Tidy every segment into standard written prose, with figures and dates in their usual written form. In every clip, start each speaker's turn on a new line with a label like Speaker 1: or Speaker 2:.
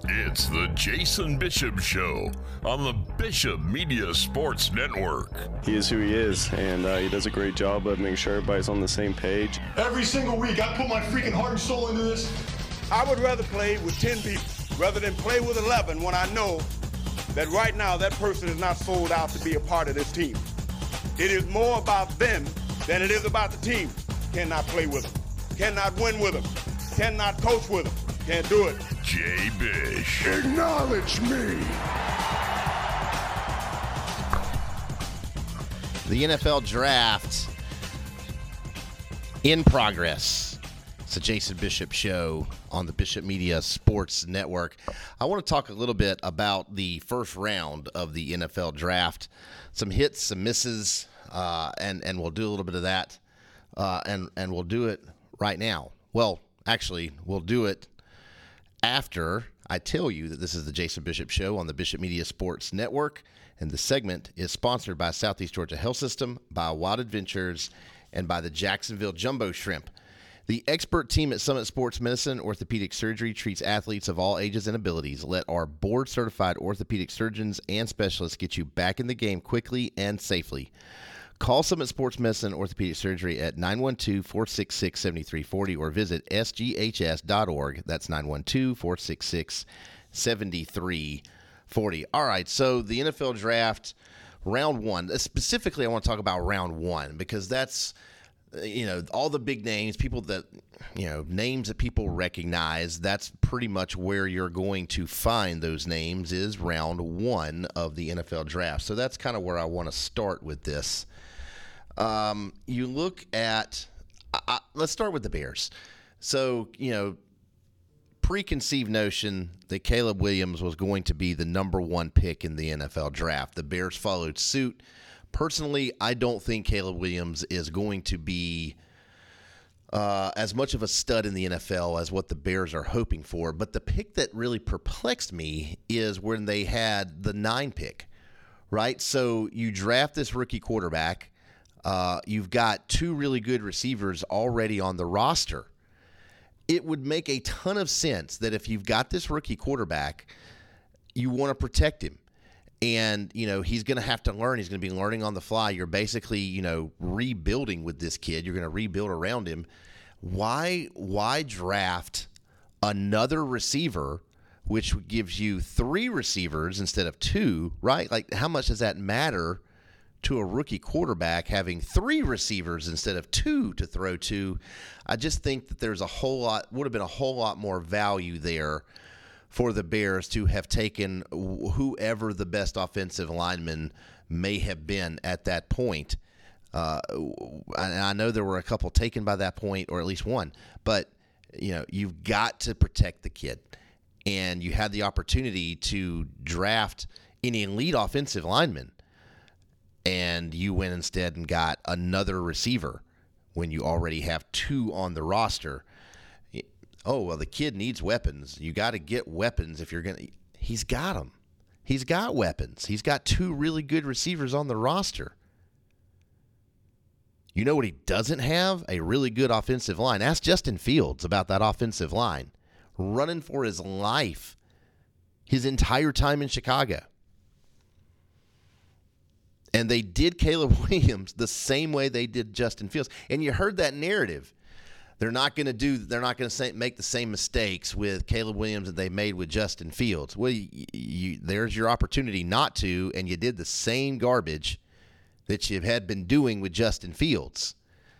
Speaker 1: It's the Jason Bishop Show on the Bishop Media Sports Network.
Speaker 2: He is who he is, and he does a great job of making sure everybody's on the same page.
Speaker 3: Every single week, I put my freaking heart and soul into this.
Speaker 4: I would rather play with 10 people rather than play with 11 when I know that right now that person is not sold out to be a part of this team. It is more about them than it is about the team. Cannot play with them. Cannot win with them. Cannot coach with them. Can't do it.
Speaker 1: Jay Bish.
Speaker 3: Acknowledge me.
Speaker 5: The NFL Draft in progress. It's the Jason Bishop Show on the Bishop Media Sports Network. I want to talk a little bit about the first round of the NFL Draft. Some hits, some misses, and we'll do a little bit of that, and we'll do it right now. Well, actually, we'll do it after I tell you that this is the Jason Bishop Show on the Bishop Media Sports Network, and the segment is sponsored by Southeast Georgia Health System, by Wild Adventures, and by the Jacksonville Jumbo Shrimp. The expert team at Summit Sports Medicine Orthopedic Surgery treats athletes of all ages and abilities. Let our board-certified orthopedic surgeons and specialists get you back in the game quickly and safely. Call Summit Sports Medicine Orthopedic Surgery at 912-466-7340 or visit sghs.org. That's 912-466-7340. All right, so the NFL Draft, round one. Specifically, I want to talk about round one because that's, all the big names, people that, names that people recognize. That's pretty much where you're going to find those names is round one of the NFL Draft. So that's kind of where I want to start with this. You look at, let's start with the Bears. So, preconceived notion that Caleb Williams was going to be the number one pick in the NFL Draft. The Bears followed suit. Personally, I don't think Caleb Williams is going to be as much of a stud in the NFL as what the Bears are hoping for. But the pick that really perplexed me is when they had the 9 pick, right? So you draft this rookie quarterback. You've got 2 really good receivers already on the roster. It would make a ton of sense that if you've got this rookie quarterback, you want to protect him. And, he's going to have to learn. He's going to be learning on the fly. You're basically, rebuilding with this kid. You're going to rebuild around him. Why draft another receiver, which gives you 3 receivers instead of 2, right? Like, how much does that matter to a rookie quarterback having 3 receivers instead of 2 to throw to? I just think that would have been a whole lot more value there for the Bears to have taken whoever the best offensive lineman may have been at that point. I know there were a couple taken by that point, or at least one, but you've got to protect the kid, and you had the opportunity to draft an elite offensive lineman, and you went instead and got another receiver when you already have 2 on the roster. Oh, well, the kid needs weapons. You got to get weapons if you're going to. He's got them. He's got weapons. He's got 2 really good receivers on the roster. You know what he doesn't have? A really good offensive line. Ask Justin Fields about that offensive line. Running for his life his entire time in Chicago. And they did Caleb Williams the same way they did Justin Fields. And you heard that narrative. They're not going to make the same mistakes with Caleb Williams that they made with Justin Fields. Well, there's your opportunity not to, and you did the same garbage that you had been doing with Justin Fields.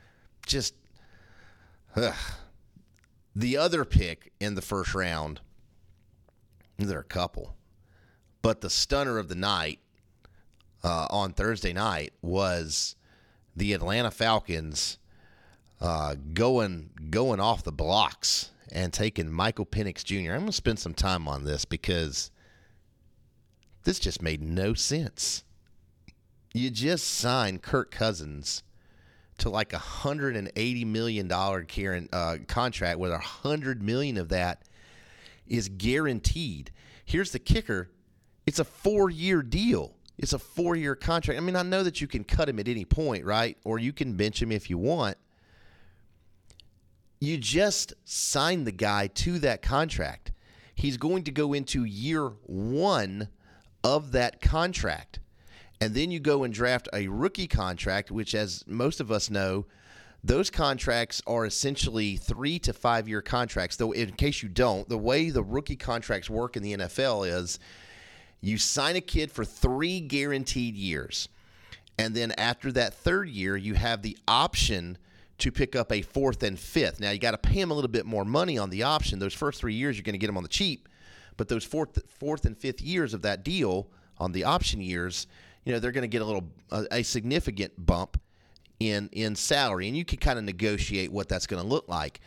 Speaker 5: The other pick in the first round, there are a couple, but the stunner of the night on Thursday night was the Atlanta Falcons going off the blocks and taking Michael Penix Jr. I'm going to spend some time on this because this just made no sense. You just signed Kirk Cousins to like $180 million contract, where $100 million of that is guaranteed. Here's the kicker. It's a 4-year deal. It's a 4-year contract. I mean, I know that you can cut him at any point, right? Or you can bench him if you want. You just signed the guy to that contract. he's going to go into year 1 of that contract. And then you go and draft a rookie contract, which, as most of us know, those contracts are essentially 3 to 5 year contracts. Though, in case you don't, the way the rookie contracts work in the NFL is you sign a kid for 3 guaranteed years. And then after that third year, you have the option to pick up a 4th and 5th. Now, you got to pay him a little bit more money on the option. Those first 3 years, you're going to get him on the cheap. But those fourth and 5th years of that deal on the option years, they're going to get a significant bump in salary, and you can kind of negotiate what that's going to look like.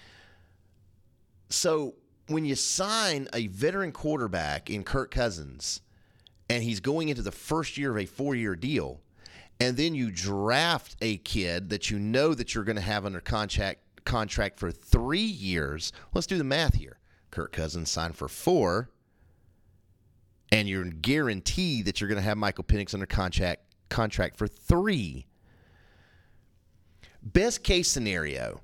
Speaker 5: So when you sign a veteran quarterback in Kirk Cousins, and he's going into the first year of a 4-year deal, and then you draft a kid that you know that you're going to have under contract for 3 years. Let's do the math here. Kirk Cousins signed for 4, and you're guaranteed that you're going to have Michael Penix under contract for 3. Best case scenario,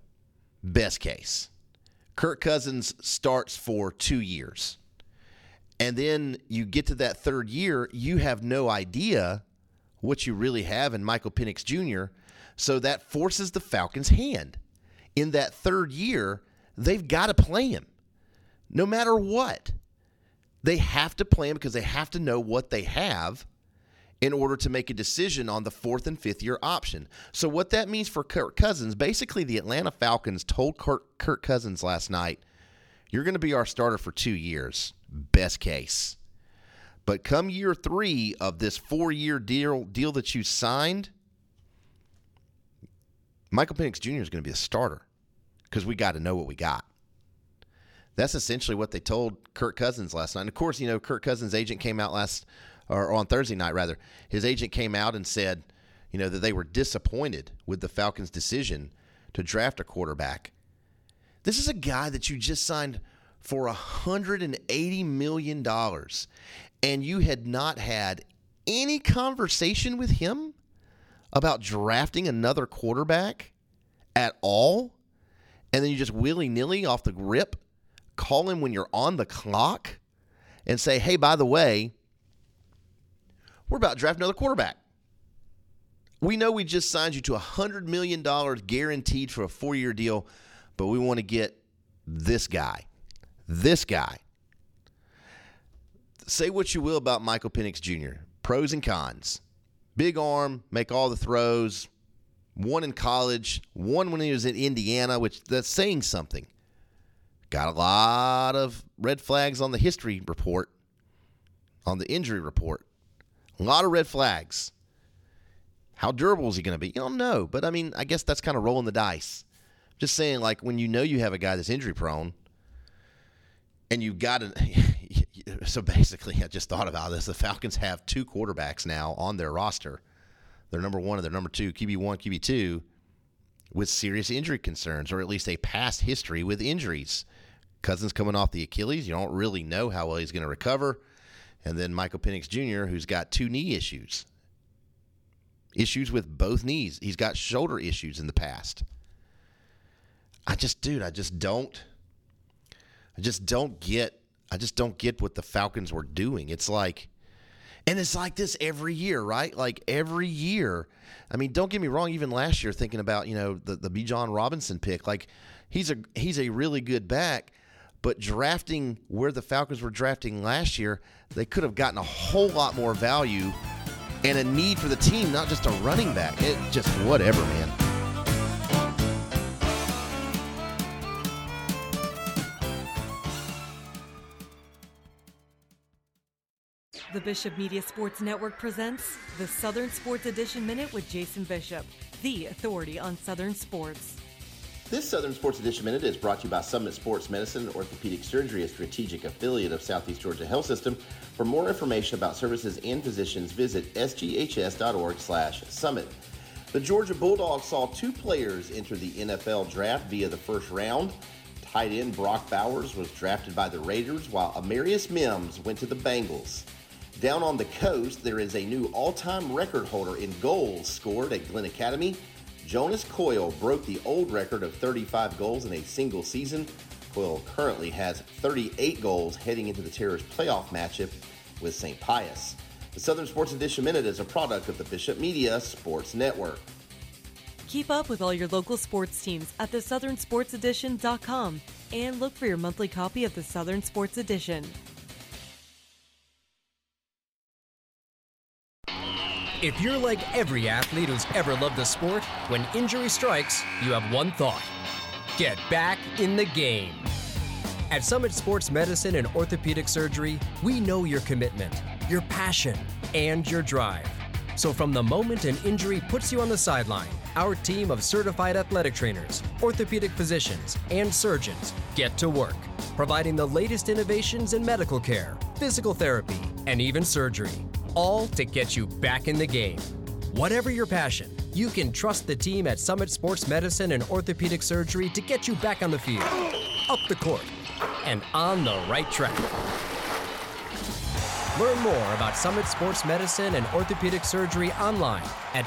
Speaker 5: Kirk Cousins starts for 2 years. And then you get to that third year, you have no idea what you really have in Michael Penix Jr., so that forces the Falcons' hand. In that third year, they've got to play him. No matter what. They have to play him because they have to know what they have in order to make a decision on the 4th and 5th year option. So what that means for Kirk Cousins, basically the Atlanta Falcons told Kirk Cousins last night, you're going to be our starter for 2 years, best case. But come year 3 of this 4-year deal that you signed, Michael Penix Jr. is going to be a starter because we got to know what we got. That's essentially what they told Kirk Cousins last night. And, of course, Kirk Cousins' agent came out on Thursday night, rather. His agent came out and said, that they were disappointed with the Falcons' decision to draft a quarterback. This is a guy that you just signed for $180 million, and you had not had any conversation with him about drafting another quarterback at all, and then you just willy-nilly off the rip call him when you're on the clock and say, hey, by the way, we're about to draft another quarterback. We know we just signed you to $100 million guaranteed for a 4-year deal, but we want to get this guy. This guy. Say what you will about Michael Penix Jr. Pros and cons. Big arm, make all the throws. One in college, one when he was at Indiana, which that's saying something. Got a lot of red flags on the history report, on the injury report. A lot of red flags. How durable is he going to be? You don't know. But, I guess that's kind of rolling the dice. Just saying, when you have a guy that's injury prone, and you've got to – so basically, I just thought about this. The Falcons have 2 quarterbacks now on their roster. Their number 1 and their number 2, QB1, QB2, with serious injury concerns, or at least a past history with injuries. Cousins coming off the Achilles. You don't really know how well he's going to recover. And then Michael Penix Jr., who's got 2 knee issues. Issues with both knees. He's got shoulder issues in the past. I just don't get what the Falcons were doing. It's like this every year, right? Like every year. Don't get me wrong, even last year thinking about, the Bijan Robinson pick, he's a really good back, but drafting where the Falcons were drafting last year, they could have gotten a whole lot more value and a need for the team, not just a running back. It just whatever, man.
Speaker 6: The Bishop Media Sports Network presents the Southern Sports Edition Minute with Jason Bishop, the authority on Southern sports.
Speaker 5: This Southern Sports Edition Minute is brought to you by Summit Sports Medicine Orthopedic Surgery, a strategic affiliate of Southeast Georgia Health System. For more information about services and physicians, visit sghs.org/summit. The Georgia Bulldogs saw 2 players enter the NFL draft via the first round. Tight end Brock Bowers was drafted by the Raiders, while Amarius Mims went to the Bengals. Down on the coast, there is a new all-time record holder in goals scored at Glenn Academy. Jonas Coyle broke the old record of 35 goals in a single season. Hoyle currently has 38 goals heading into the Terrors playoff matchup with St. Pius. The Southern Sports Edition Minute is a product of the Bishop Media Sports Network.
Speaker 6: Keep up with all your local sports teams at thesouthernsportsedition.com and look for your monthly copy of the Southern Sports Edition.
Speaker 7: If you're like every athlete who's ever loved a sport, when injury strikes, you have one thought: get back in the game. At Summit Sports Medicine and Orthopedic Surgery, we know your commitment, your passion, and your drive. So from the moment an injury puts you on the sideline, our team of certified athletic trainers, orthopedic physicians, and surgeons get to work, providing the latest innovations in medical care, physical therapy, and even surgery, all to get you back in the game. Whatever your passion, you can trust the team at Summit Sports Medicine and Orthopedic Surgery to get you back on the field, up the court, and on the right track. Learn more about Summit Sports Medicine and Orthopedic Surgery online at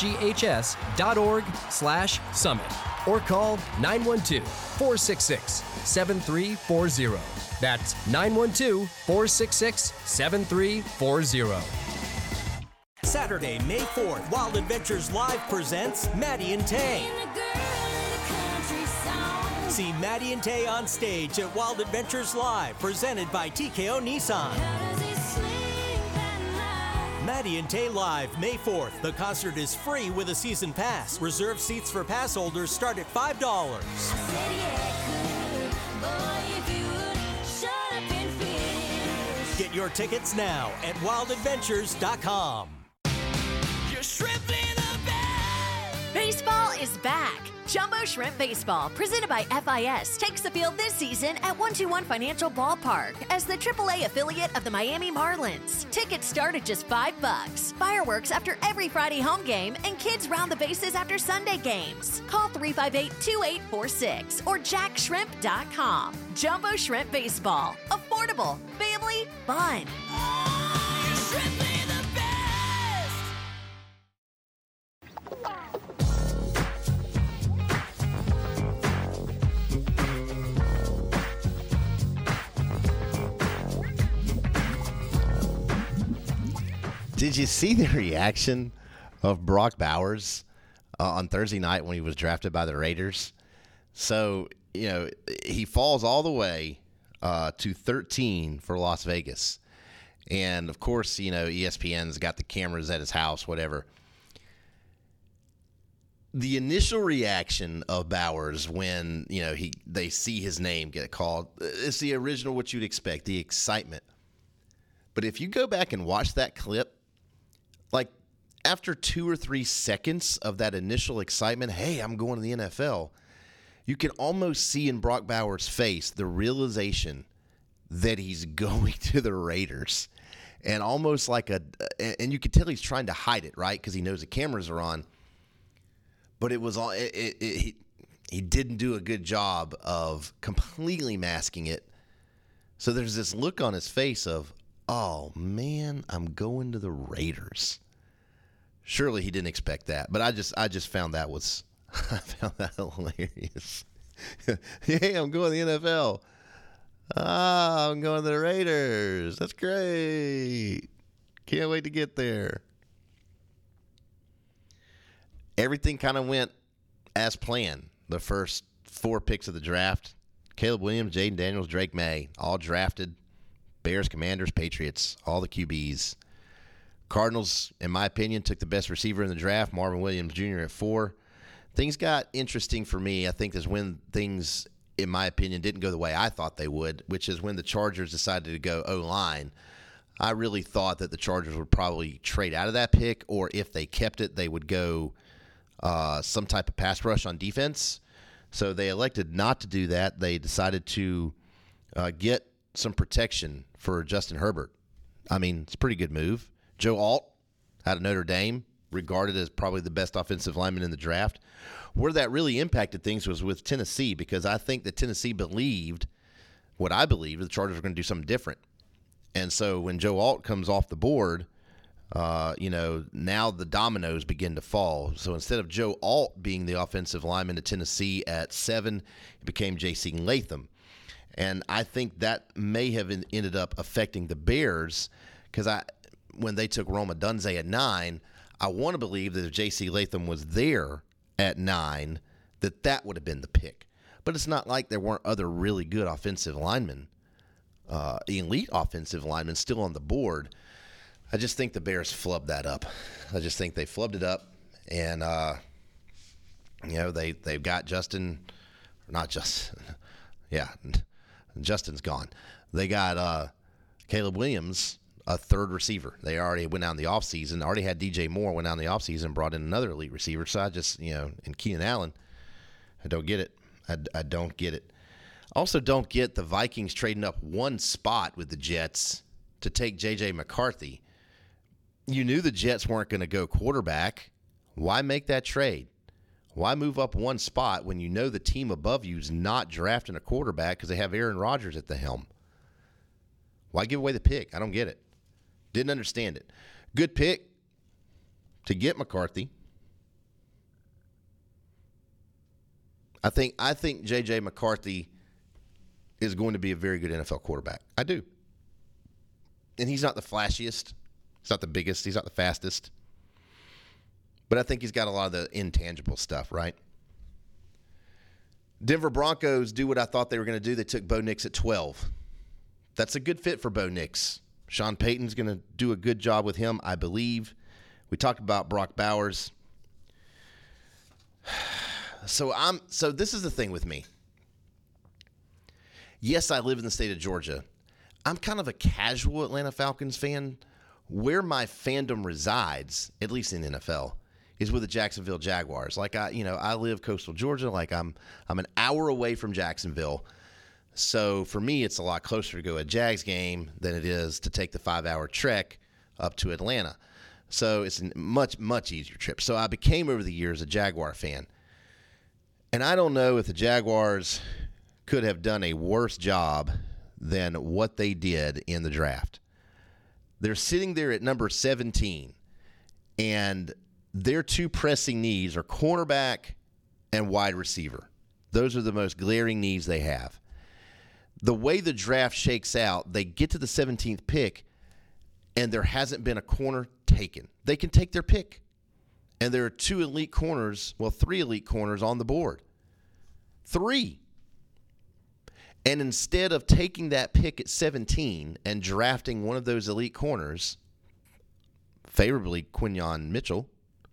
Speaker 7: sghs.org/summit or call 912-466-7340. That's 912-466-7340.
Speaker 8: Saturday, May 4th, Wild Adventures Live presents Maddie and Tay. See Maddie and Tay on stage at Wild Adventures Live, presented by TKO Nissan. Maddie and Tay Live, May 4th. The concert is free with a season pass. Reserved seats for pass holders start at $5. Get your tickets now at wildadventures.com.
Speaker 9: Baseball is back. Jumbo Shrimp Baseball, presented by FIS, takes the field this season at 121 Financial Ballpark as the AAA affiliate of the Miami Marlins. Tickets start at just $5. Fireworks after every Friday home game and kids round the bases after Sunday games. Call 358-2846 or jackshrimp.com. Jumbo Shrimp Baseball. Affordable, family, fun.
Speaker 5: Did you see the reaction of Brock Bowers on Thursday night when he was drafted by the Raiders? So, he falls all the way to 13 for Las Vegas. And, of course, ESPN's got the cameras at his house, whatever. The initial reaction of Bowers when, they see his name get called, it's the original what you'd expect, the excitement. But if you go back and watch that clip, like after 2 or 3 seconds of that initial excitement, hey, I'm going to the NFL, you can almost see in Brock Bowers' face the realization that he's going to the Raiders. And almost like and you could tell he's trying to hide it, right? Because he knows the cameras are on. But it was all, he didn't do a good job of completely masking it. So there's this look on his face of, oh, man, I'm going to the Raiders. Surely he didn't expect that, but I just found that hilarious. Hey, I'm going to the NFL. I'm going to the Raiders. That's great. Can't wait to get there. Everything kind of went as planned. The first 4 picks of the draft, Caleb Williams, Jaden Daniels, Drake May, all drafted. Bears, Commanders, Patriots, all the QBs. Cardinals, in my opinion, took the best receiver in the draft, Marvin Williams Jr. at 4. Things got interesting for me. I think that's when things, in my opinion, didn't go the way I thought they would, which is when the Chargers decided to go O-line. I really thought that the Chargers would probably trade out of that pick, or if they kept it, they would go some type of pass rush on defense. So they elected not to do that. They decided to get some protection for Justin Herbert. I mean, it's a pretty good move. Joe Alt out of Notre Dame, regarded as probably the best offensive lineman in the draft. Where that really impacted things was with Tennessee, because I think that Tennessee believed what I believed, the Chargers were going to do something different. And so when Joe Alt comes off the board, now the dominoes begin to fall. So instead of Joe Alt being the offensive lineman to Tennessee at 7, it became J.C. Latham. And I think that may have ended up affecting the Bears because when they took Rome Odunze at 9, I want to believe that if J.C. Latham was there at 9, that would have been the pick. But it's not like there weren't other really good offensive linemen, elite offensive linemen still on the board. I just think the Bears flubbed that up. I just think they flubbed it up. And, they've got Justin's gone. They got Caleb Williams, a third receiver. They already went out in the offseason, already had DJ Moore, went out in the offseason and brought in another elite receiver. So I just, and Keenan Allen, I don't get it. I don't get it. Also don't get the Vikings trading up one spot with the Jets to take J.J. McCarthy. You knew the Jets weren't going to go quarterback. Why make that trade? Why move up one spot when you know the team above you is not drafting a quarterback because they have Aaron Rodgers at the helm? Why give away the pick? I don't get it. Didn't understand it. Good pick to get McCarthy. I think J.J. McCarthy is going to be a very good NFL quarterback. I do. And he's not the flashiest. He's not the biggest. He's not the fastest. But I think he's got a lot of the intangible stuff, right? Denver Broncos do what I thought they were going to do. They took Bo Nix at 12. That's a good fit for Bo Nix. Sean Payton's going to do a good job with him, I believe. We talked about Brock Bowers. So this is the thing with me. Yes, I live in the state of Georgia. I'm kind of a casual Atlanta Falcons fan. Where my fandom resides, at least in NFL, is with the Jacksonville Jaguars. Like I live coastal Georgia. Like I'm an hour away from Jacksonville. So for me, it's a lot closer to go to a Jags game than it is to take the 5-hour trek up to Atlanta. So it's a much, much easier trip. So I became over the years a Jaguar fan. And I don't know if the Jaguars could have done a worse job than what they did in the draft. They're sitting there at number 17, and their two pressing needs are cornerback and wide receiver. Those are the most glaring needs they have. The way the draft shakes out, they get to the 17th pick, and there hasn't been a corner taken. They can take their pick. And there are three elite corners on the board. 3. And instead of taking that pick at 17 and drafting one of those elite corners, favorably Quinyon Mitchell,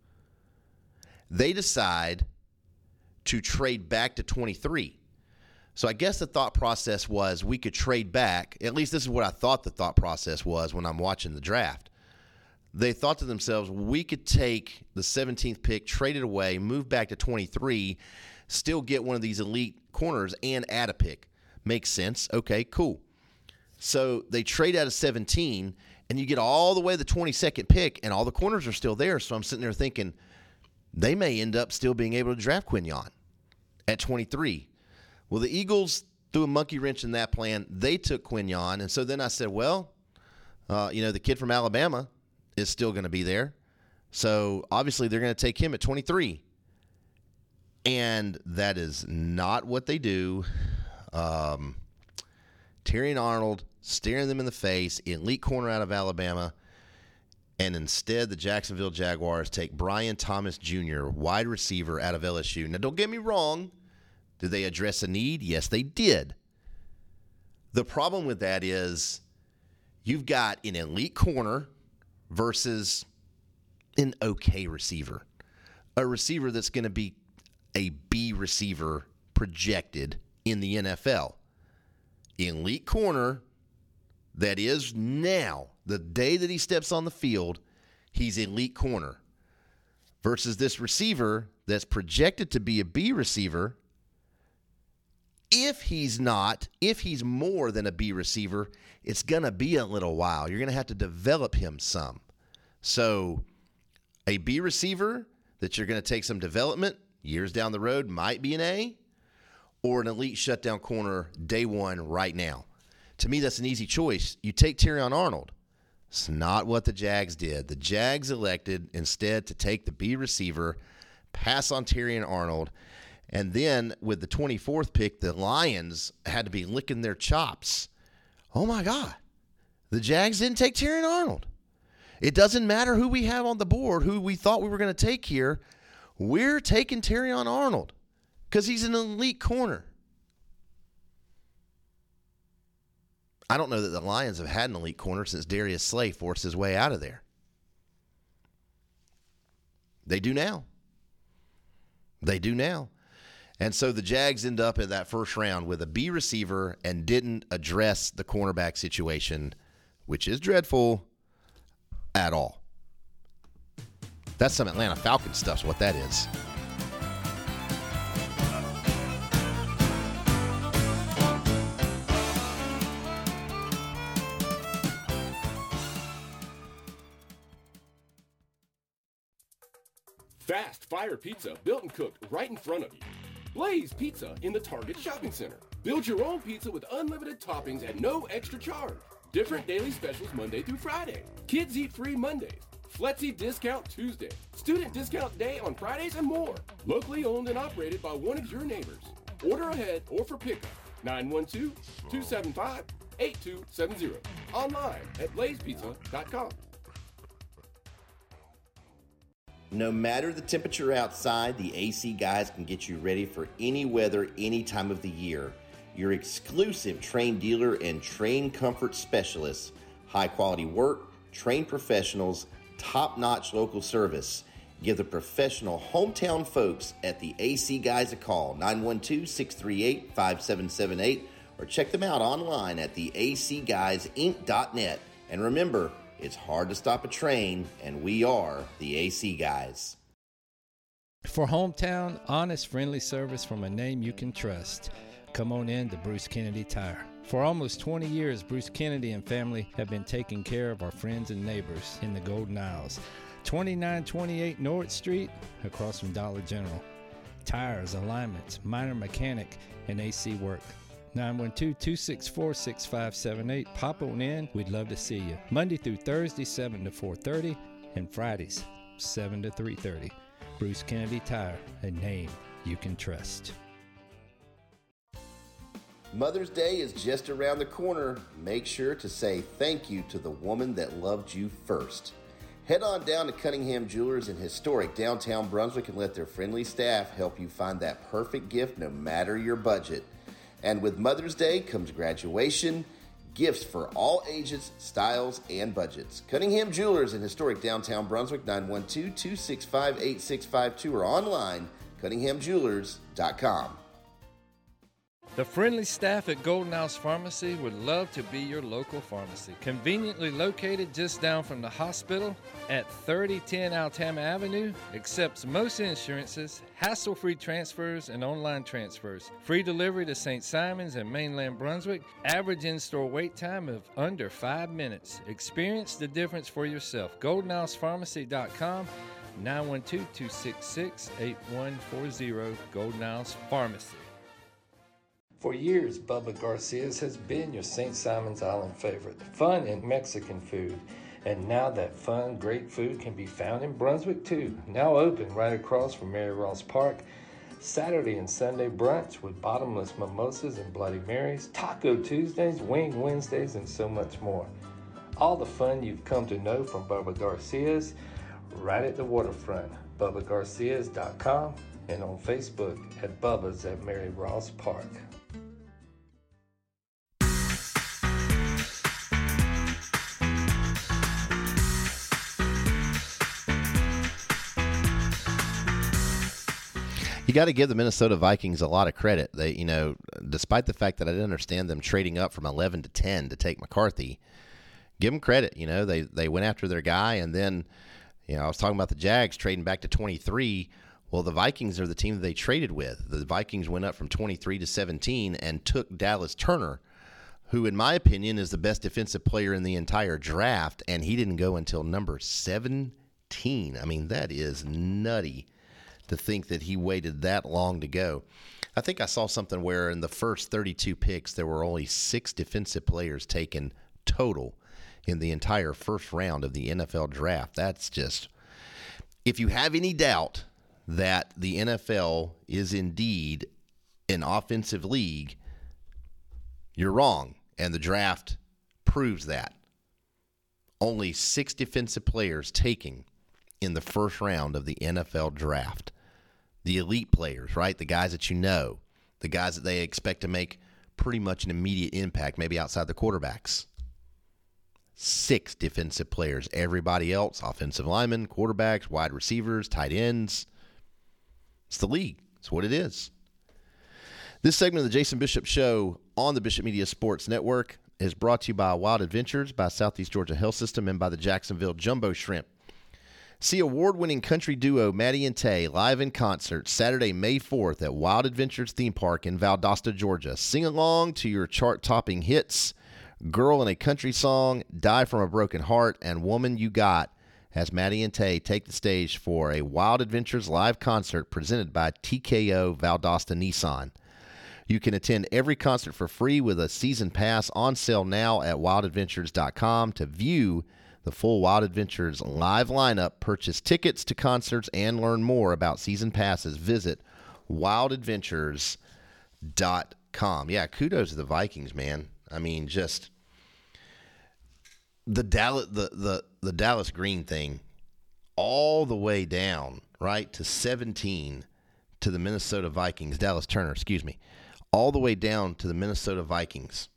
Speaker 5: they decide to trade back to 23. So I guess the thought process was we could trade back. At least this is what I thought the thought process was when I'm watching the draft. They thought to themselves, we could take the 17th pick, trade it away, move back to 23, still get one of these elite corners and add a pick. Makes sense. Okay, cool. So they trade out of 17, and you get all the way to the 22nd pick, and all the corners are still there. So I'm sitting there thinking they may end up still being able to draft Quinyon at 23. Well, the Eagles threw a monkey wrench in that plan. They took Quinyon, and so then I said, well, the kid from Alabama is still going to be there. So obviously they're going to take him at 23. And that is not what they do. Terrion Arnold staring them in the face, elite corner out of Alabama, and instead the Jacksonville Jaguars take Brian Thomas Jr., wide receiver out of LSU. Now, don't get me wrong. Did they address a need? Yes, they did. The problem with that is you've got an elite corner versus an okay receiver, a receiver that's going to be a B receiver projected in the NFL. Elite corner that is now, the day that he steps on the field, he's elite corner. Versus this receiver that's projected to be a B receiver. If he's more than a B receiver, it's going to be a little while. You're going to have to develop him some. So a B receiver that you're going to take some development years down the road might be an A, or an elite shutdown corner day one right now. To me, that's an easy choice. You take Terrion Arnold. It's not what the Jags did. The Jags elected instead to take the B receiver, pass on Terrion Arnold, And then with the 24th pick, the Lions had to be licking their chops. Oh, my God. The Jags didn't take Terrion Arnold. It doesn't matter who we have on the board, who we thought we were going to take here. We're taking Terrion Arnold because he's an elite corner. I don't know that the Lions have had an elite corner since Darius Slay forced his way out of there. They do now. They do now. And so the Jags end up in that first round with a B receiver and didn't address the cornerback situation, which is dreadful, at all. That's some Atlanta Falcons stuff, what that is.
Speaker 10: Fast Fire Pizza, built and cooked right in front of you. Blaze Pizza in the Target Shopping Center. Build your own pizza with unlimited toppings at no extra charge. Different daily specials Monday through Friday. Kids eat free Mondays. Flexi discount Tuesday. Student discount day on Fridays and more. Locally owned and operated by one of your neighbors. Order ahead or for pickup. 912-275-8270. Online at blazepizza.com.
Speaker 5: No matter the temperature outside, the AC Guys can get you ready for any weather, any time of the year. Your exclusive Trane dealer and Trane comfort specialists. High quality work, trained professionals, top-notch local service. Give the professional hometown folks at the AC Guys a call, 912-638-5778, or check them out online at theacguysinc.net. And remember, it's hard to stop a train, and we are the AC Guys.
Speaker 11: For hometown, honest, friendly service from a name you can trust, come on in to Bruce Kennedy Tire. For almost 20 years, Bruce Kennedy and family have been taking care of our friends and neighbors in the Golden Isles. 2928 North Street, across from Dollar General. Tires, alignments, minor mechanic, and AC work. 912-264-6578. Pop on in. We'd love to see you. Monday through Thursday, 7 to 4:30, and Fridays, 7 to 3:30. Bruce Kennedy Tire, a name you can trust.
Speaker 5: Mother's Day is just around the corner. Make sure to say thank you to the woman that loved you first. Head on down to Cunningham Jewelers in historic downtown Brunswick and let their friendly staff help you find that perfect gift no matter your budget. And with Mother's Day comes graduation, gifts for all ages, styles, and budgets. Cunningham Jewelers in historic downtown Brunswick, 912-265-8652 or online, cunninghamjewelers.com.
Speaker 11: The friendly staff at Golden Isles Pharmacy would love to be your local pharmacy. Conveniently located just down from the hospital at 3010 Altama Avenue, accepts most insurances, hassle-free transfers, and online transfers. Free delivery to St. Simons and mainland Brunswick. Average in-store wait time of under 5 minutes. Experience the difference for yourself. GoldenIslesPharmacy.com, 912-266-8140, Golden Isles Pharmacy. For years, Bubba Garcia's has been your St. Simons Island favorite. Fun and Mexican food. And now that fun, great food can be found in Brunswick too. Now open right across from Mary Ross Park. Saturday and Sunday brunch with bottomless mimosas and Bloody Marys. Taco Tuesdays, Wing Wednesdays, and so much more. All the fun you've come to know from Bubba Garcia's right at the waterfront. BubbaGarcias.com and on Facebook at Bubba's at Mary Ross Park.
Speaker 5: You got to give the Minnesota Vikings a lot of credit. They, despite the fact that I didn't understand them trading up from 11 to 10 to take McCarthy, give them credit. They went after their guy, and then, I was talking about the Jags trading back to 23. Well, the Vikings are the team that they traded with. The Vikings went up from 23 to 17 and took Dallas Turner, who, in my opinion, is the best defensive player in the entire draft, and he didn't go until number 17. I mean, that is nutty to think that he waited that long to go. I think I saw something where in the first 32 picks, there were only 6 defensive players taken total in the entire first round of the NFL draft. That's just, if you have any doubt that the NFL is indeed an offensive league, you're wrong. And the draft proves that. Only 6 defensive players taken in the first round of the NFL draft. The elite players, right? The guys that you know. The guys that they expect to make pretty much an immediate impact, maybe outside the quarterbacks. 6 defensive players. Everybody else, offensive linemen, quarterbacks, wide receivers, tight ends. It's the league. It's what it is. This segment of the Jason Bishop Show on the Bishop Media Sports Network is brought to you by Wild Adventures, by Southeast Georgia Health System, and by the Jacksonville Jumbo Shrimp. See award-winning country duo Maddie and Tay live in concert Saturday, May 4th at Wild Adventures Theme Park in Valdosta, Georgia. Sing along to your chart-topping hits, Girl in a Country Song, Die from a Broken Heart, and Woman You Got, as Maddie and Tay take the stage for a Wild Adventures live concert presented by TKO Valdosta Nissan. You can attend every concert for free with a season pass on sale now at wildadventures.com. To view the full Wild Adventures live lineup, purchase tickets to concerts, and learn more about season passes, visit wildadventures.com. Yeah, kudos to the Vikings, man. I mean, just the Dallas Green thing all the way down, right, to 17 to the Minnesota Vikings. Dallas Turner, excuse me. All the way down to the Minnesota Vikings.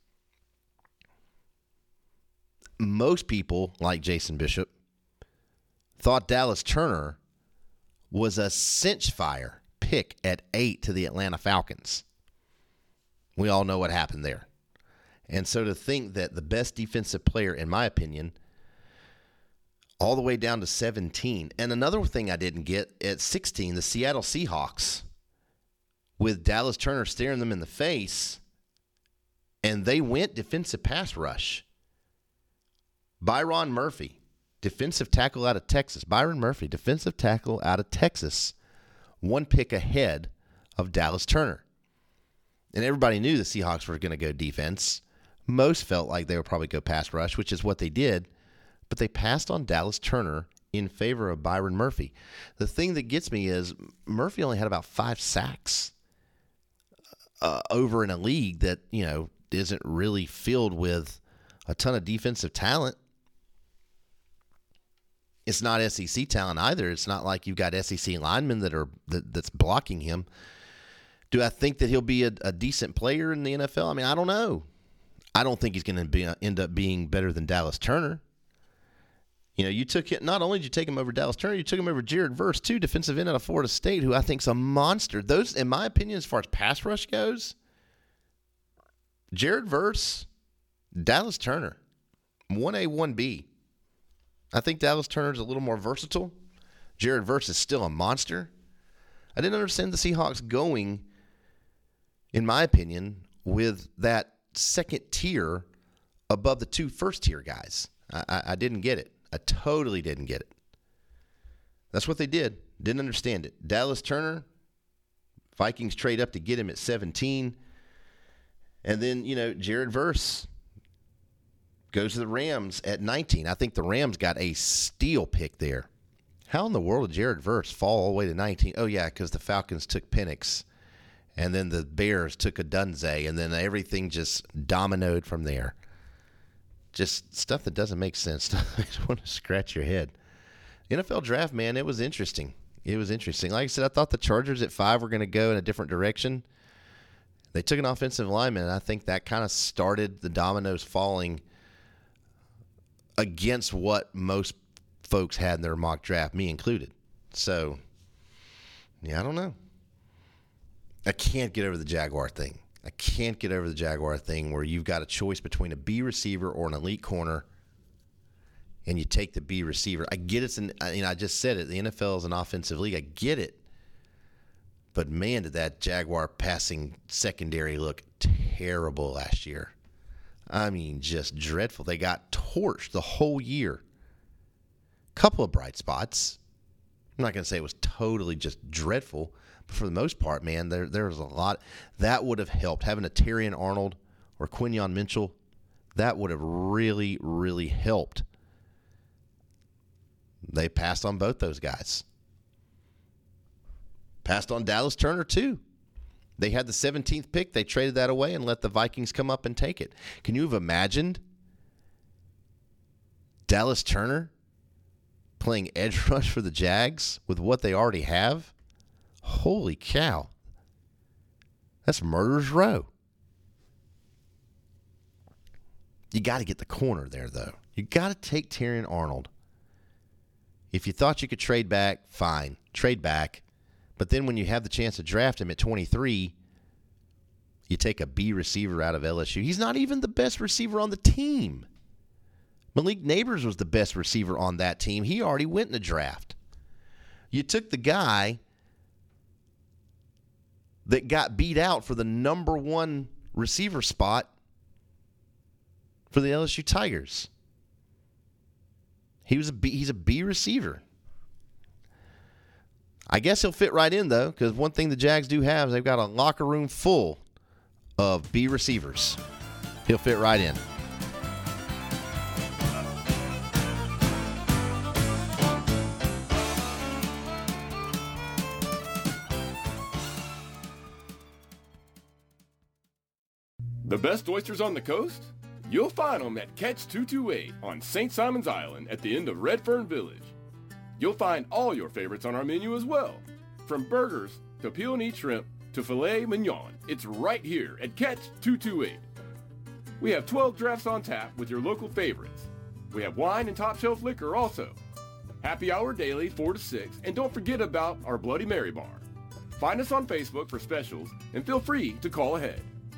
Speaker 5: Most people, like Jason Bishop, thought Dallas Turner was a cinch-fire pick at 8 to the Atlanta Falcons. We all know what happened there. And so to think that the best defensive player, in my opinion, all the way down to 17. And another thing I didn't get, at 16, the Seattle Seahawks, with Dallas Turner staring them in the face, and they went defensive pass rush. Byron Murphy, defensive tackle out of Texas. Byron Murphy, defensive tackle out of Texas, 1 pick ahead of Dallas Turner. And everybody knew the Seahawks were going to go defense. Most felt like they would probably go pass rush, which is what they did. But they passed on Dallas Turner in favor of Byron Murphy. The thing that gets me is Murphy only had about 5 sacks over in a league that, you know, isn't really filled with a ton of defensive talent. It's not SEC talent either. It's not like you've got SEC linemen that's blocking him. Do I think that he'll be a decent player in the NFL? I mean, I don't know. I don't think he's going to end up being better than Dallas Turner. You know, you took it. Not only did you take him over Dallas Turner, you took him over Jared Verse, too, defensive end out of Florida State, who I think is a monster. Those, in my opinion, as far as pass rush goes, Jared Verse, Dallas Turner, 1A, 1B. I think Dallas Turner is a little more versatile. Jared Verse is still a monster. I didn't understand the Seahawks going, in my opinion, with that second tier above the 2 first-tier guys. I didn't get it. I totally didn't get it. That's what they did. Didn't understand it. Dallas Turner, Vikings trade up to get him at 17. And then, you know, Jared Verse goes to the Rams at 19. I think the Rams got a steal pick there. How in the world did Jared Verse fall all the way to 19? Oh, yeah, because the Falcons took Penix. And then the Bears took Odunze. And then everything just dominoed from there. Just stuff that doesn't make sense. I just want to scratch your head. NFL draft, man, it was interesting. It was interesting. Like I said, I thought the Chargers at 5 were going to go in a different direction. They took an offensive lineman, and I think that kind of started the dominoes falling against what most folks had in their mock draft, me included. So, yeah, I don't know. I can't get over the Jaguar thing. I can't get over the Jaguar thing where you've got a choice between a B receiver or an elite corner, and you take the B receiver. I get it's I just said it. The NFL is an offensive league. I get it. But, man, did that Jaguar passing secondary look terrible last year. I mean, just dreadful. They got torched the whole year. Couple of bright spots. I'm not going to say it was totally just dreadful. But for the most part, man, there was a lot. That would have helped. Having a Terrion Arnold or Quinyon Mitchell, that would have really, really helped. They passed on both those guys. Passed on Dallas Turner, too. They had the 17th pick. They traded that away and let the Vikings come up and take it. Can you have imagined Dallas Turner playing edge rush for the Jags with what they already have? Holy cow. That's murderer's row. You got to get the corner there, though. You got to take Terrion Arnold. If you thought you could trade back, fine. Trade back. But then when you have the chance to draft him at 23, you take a B receiver out of LSU. He's not even the best receiver on the team. Malik Neighbors was the best receiver on that team. He already went in the draft. You took the guy that got beat out for the number one receiver spot for the LSU Tigers. He's a B receiver. I guess he'll fit right in, though, because one thing the Jags do have is they've got a locker room full of B receivers. He'll fit right in.
Speaker 10: The best oysters on the coast? You'll find them at Catch 228 on St. Simon's Island at the end of Redfern Village. You'll find all your favorites on our menu as well. From burgers to peel and eat shrimp to filet mignon, it's right here at Catch 228. We have 12 drafts on tap with your local favorites. We have wine and top shelf liquor also. Happy hour daily 4 to 6, and don't forget about our Bloody Mary bar. Find us on Facebook for specials and feel free to call ahead.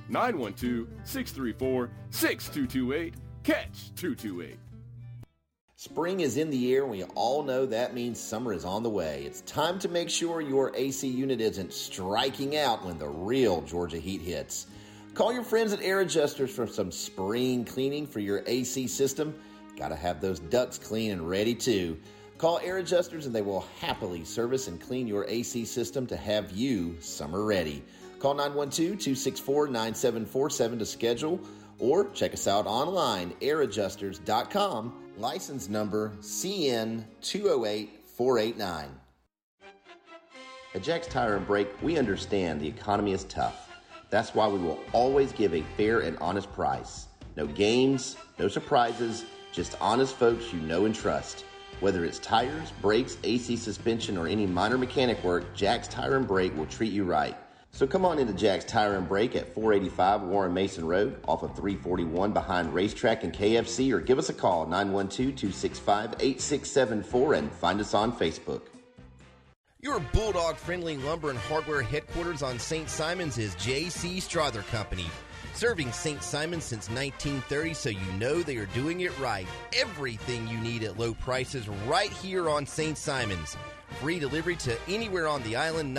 Speaker 10: 912-634-6228. Catch 228.
Speaker 5: Spring is in the air, and we all know that means summer is on the way. It's time to make sure your AC unit isn't striking out when the real Georgia heat hits. Call your friends at Air Adjusters for some spring cleaning for your AC system. Got to have those ducts clean and ready too. Call Air Adjusters and they will happily service and clean your AC system to have you summer ready. Call 912-264-9747 to schedule or check us out online, airadjusters.com, license number CN208489. At Jack's Tire and Brake, we understand the economy is tough. That's why we will always give a fair and honest price. No games, no surprises, just honest folks you know and trust. Whether it's tires, brakes, AC suspension, or any minor mechanic work, Jack's Tire and Brake will treat you right. So come on into Jack's Tire and Brake at 485 Warren Mason Road off of 341 behind Racetrack and KFC, or give us a call 912-265-8674 and find us on Facebook. Your Bulldog-friendly lumber and hardware headquarters on St. Simons is J.C. Strother Company. Serving St. Simons since 1930, so you know they are doing it right. Everything you need at low prices right here on St. Simons. Free delivery to anywhere on the island,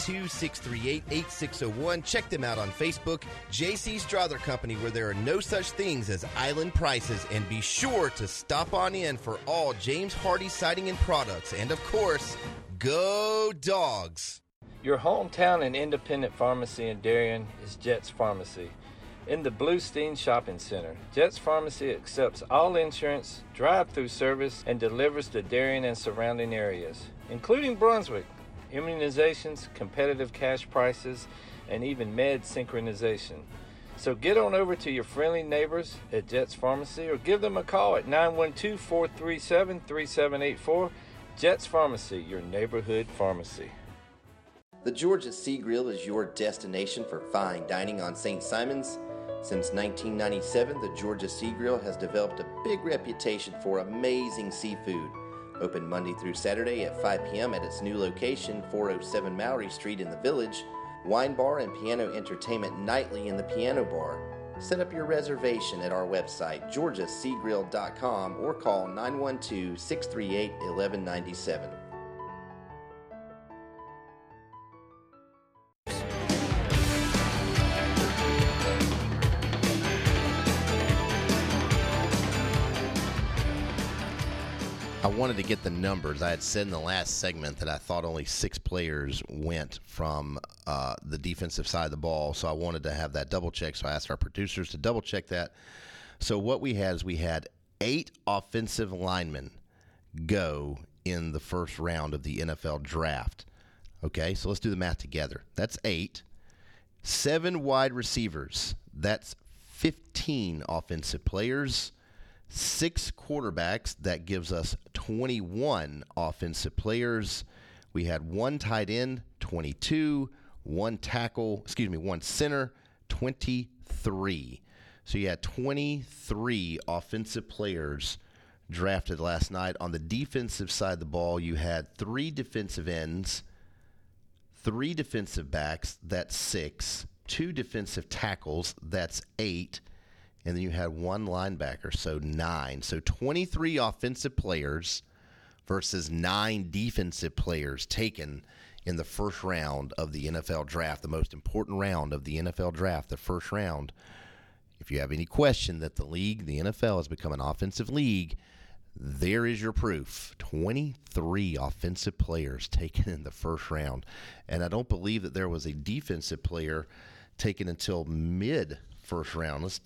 Speaker 5: 912-638-8601. Check them out on Facebook, J.C. Strother Company, where there are no such things as island prices. And be sure to stop on in for all James Hardy siding and products. And, of course, go Dogs!
Speaker 11: Your hometown and independent pharmacy in Darien is Jets Pharmacy. In the Bluestein Shopping Center, Jets Pharmacy accepts all insurance, drive-through service, and delivers to Darien and surrounding areas, including Brunswick, immunizations, competitive cash prices, and even med synchronization. So get on over to your friendly neighbors at Jets Pharmacy or give them a call at 912-437-3784. Jets Pharmacy, your neighborhood pharmacy.
Speaker 5: The Georgia Sea Grill is your destination for fine dining on St. Simons. Since 1997, the Georgia Sea Grill has developed a big reputation for amazing seafood. Open Monday through Saturday at 5 p.m. at its new location, 407 Mallory Street in the Village. Wine bar and piano entertainment nightly in the piano bar. Set up your reservation at our website, georgiaseagrill.com, or call 912-638-1197. I wanted to get the numbers. I had said in the last segment that I thought only 6 players went from the defensive side of the ball, so I wanted to have that double check. So I asked our producers to double check that. So what we had is we had 8 offensive linemen go in the first round of the NFL draft. Okay, so let's do the math together. That's 8. 7 wide receivers. That's 15 offensive players. 6 quarterbacks. That gives us 21 offensive players. We had 1 tight end, 22. 1 center, 23. So you had 23 offensive players drafted last night. On the defensive side of the ball, you had 3 defensive ends, 3 defensive backs, that's 6, 2 defensive tackles, that's 8, and then you had 1 linebacker, so 9. So 23 offensive players versus 9 defensive players taken in the first round of the NFL draft, the most important round of the NFL draft, the first round. If you have any question that the NFL has become an offensive league, there is your proof. 23 offensive players taken in the first round. And I don't believe that there was a defensive player taken until mid-first round.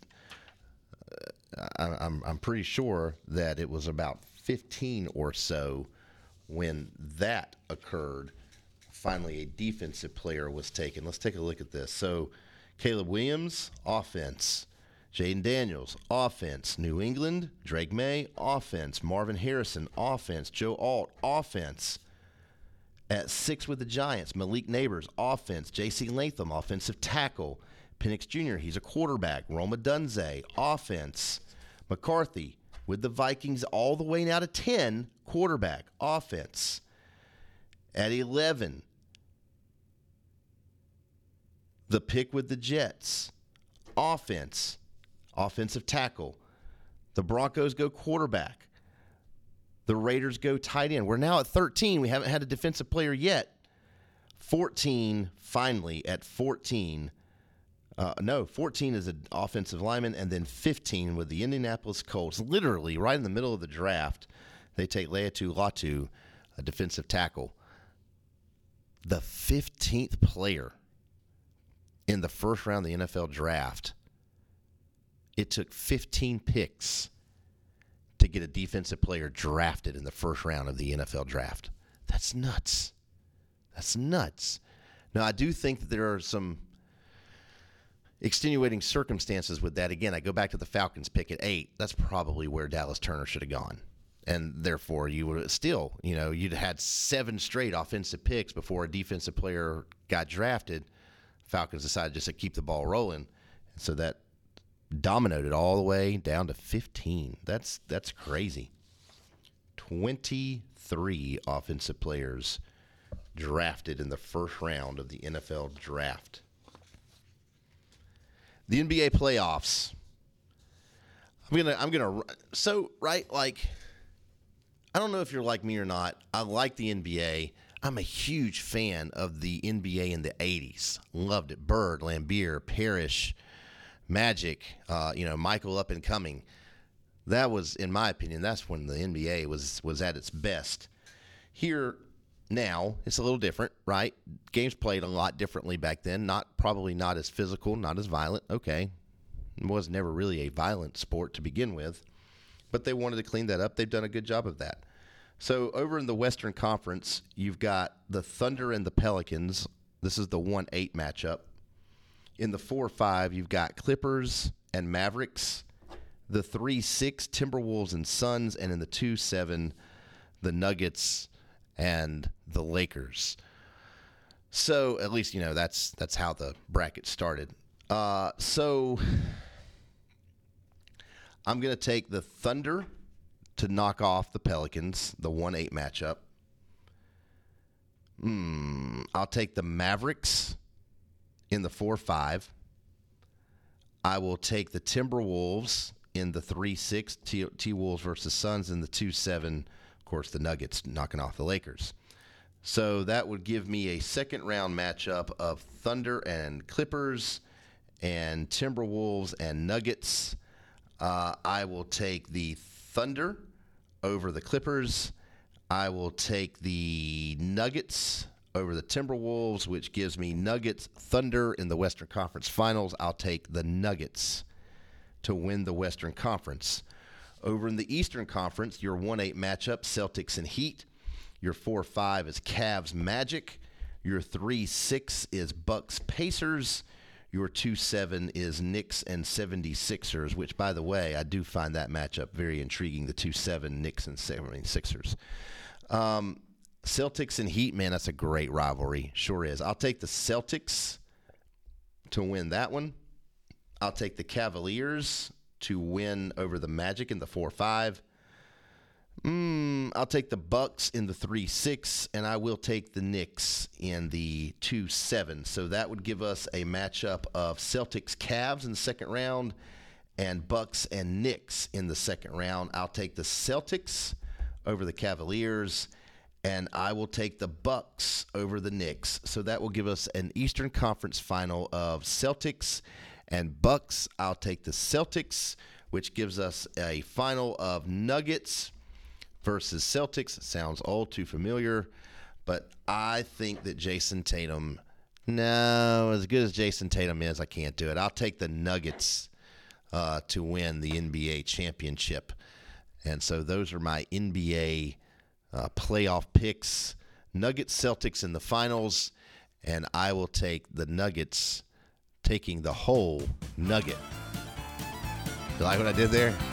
Speaker 5: I'm pretty sure that it was about 15 or so when that occurred. Finally, a defensive player was taken. Let's take a look at this. So, Caleb Williams, offense. Jaden Daniels, offense. New England, Drake May, offense. Marvin Harrison, offense. Joe Alt, offense. At 6 with the Giants, Malik Neighbors, offense. J.C. Latham, offensive tackle. Penix Jr., he's a quarterback. Roma Dunze, offense. McCarthy with the Vikings all the way now to 10, quarterback, offense. At 11, the pick with the Jets, offense, offensive tackle. The Broncos go quarterback. The Raiders go tight end. We're now at 13. We haven't had a defensive player yet. 14, finally, at 14. 14 is an offensive lineman, and then 15 with the Indianapolis Colts. Literally, right in the middle of the draft, they take Laiatu Latu, a defensive tackle. The 15th player in the first round of the NFL draft. It took 15 picks to get a defensive player drafted in the first round of the NFL draft. That's nuts. That's nuts. Now, I do think that there are some extenuating circumstances with that. Again, I go back to the Falcons pick at 8. That's probably where Dallas Turner should have gone. And therefore, you would still, you'd had 7 straight offensive picks before a defensive player got drafted. Falcons decided just to keep the ball rolling. So that dominoed it all the way down to 15. That's crazy. 23 offensive players drafted in the first round of the NFL draft. The NBA playoffs. I don't know if you're like me or not. I like the NBA. I'm a huge fan of the NBA in the 80s. Loved it. Bird, Lambeer, Parrish, Magic, Michael up and coming. That was, in my opinion, that's when the NBA was at its best. Here now, it's a little different, right? Games played a lot differently back then. Probably not as physical, not as violent. Okay. It was never really a violent sport to begin with. But they wanted to clean that up. They've done a good job of that. So over in the Western Conference, you've got the Thunder and the Pelicans. This is the 1-8 matchup. In the 4-5, you've got Clippers and Mavericks. The 3-6, Timberwolves and Suns. And in the 2-7, the Nuggets and the Lakers. So at least, that's how the bracket started. So I'm going to take the Thunder to knock off the Pelicans, the 1-8 matchup. I'll take the Mavericks in the 4-5. I will take the Timberwolves in the 3-6, T-Wolves versus Suns in the 2-7. Of course, the Nuggets knocking off the Lakers. So that would give me a second-round matchup of Thunder and Clippers and Timberwolves and Nuggets. I will take the Thunder over the Clippers. I will take the Nuggets over the Timberwolves, which gives me Nuggets, Thunder in the Western Conference Finals. I'll take the Nuggets to win the Western Conference. Over in the Eastern Conference, your 1-8 matchup, Celtics and Heat. Your 4-5 is Cavs Magic. Your 3-6 is Bucks Pacers. Your 2-7 is Knicks and 76ers, which, by the way, I do find that matchup very intriguing, the 2-7 Knicks and 76ers. Celtics and Heat, man, that's a great rivalry. Sure is. I'll take the Celtics to win that one. I'll take the Cavaliers to win over the Magic in the 4-5. I'll take the Bucks in the 3-6, and I will take the Knicks in the 2-7. So that would give us a matchup of Celtics-Cavs in the second round and Bucks and Knicks in the second round. I'll take the Celtics over the Cavaliers, and I will take the Bucks over the Knicks. So that will give us an Eastern Conference final of Celtics and Bucks. I'll take the Celtics, which gives us a final of Nuggets versus Celtics. Sounds all too familiar, but I think that Jason Tatum, no, as good as Jason Tatum is, I can't do it. I'll take the Nuggets to win the NBA championship. And so those are my NBA playoff picks. Nuggets, Celtics in the finals, and I will take the Nuggets taking the whole nugget. You like what I did there?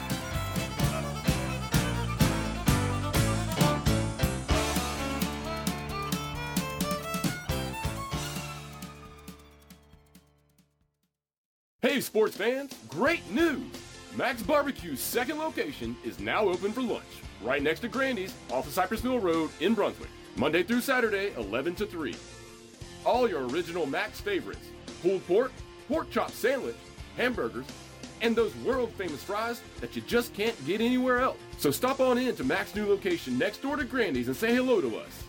Speaker 10: Hey, sports fans, great news! Max Barbecue's second location is now open for lunch, right next to Grandy's off of Cypress Mill Road in Brunswick, Monday through Saturday, 11 to 3. All your original Max favorites, pulled pork, pork chop sandwich, hamburgers, and those world-famous fries that you just can't get anywhere else. So stop on in to Max's new location next door to Grandy's and say hello to us,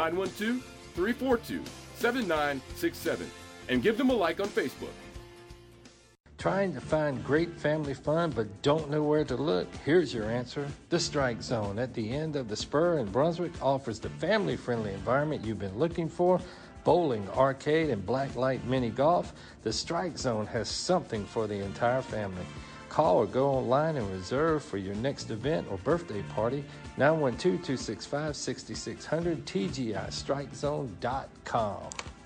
Speaker 10: 912-342-7967, and give them a like on Facebook.
Speaker 11: Trying to find great family fun but don't know where to look? Here's your answer. The Strike Zone at the end of the Spur in Brunswick offers the family-friendly environment you've been looking for. Bowling, arcade, and blacklight mini golf. The Strike Zone has something for the entire family. Call or go online and reserve for your next event or birthday party. 912-265-6600, TGIStrikeZone.com.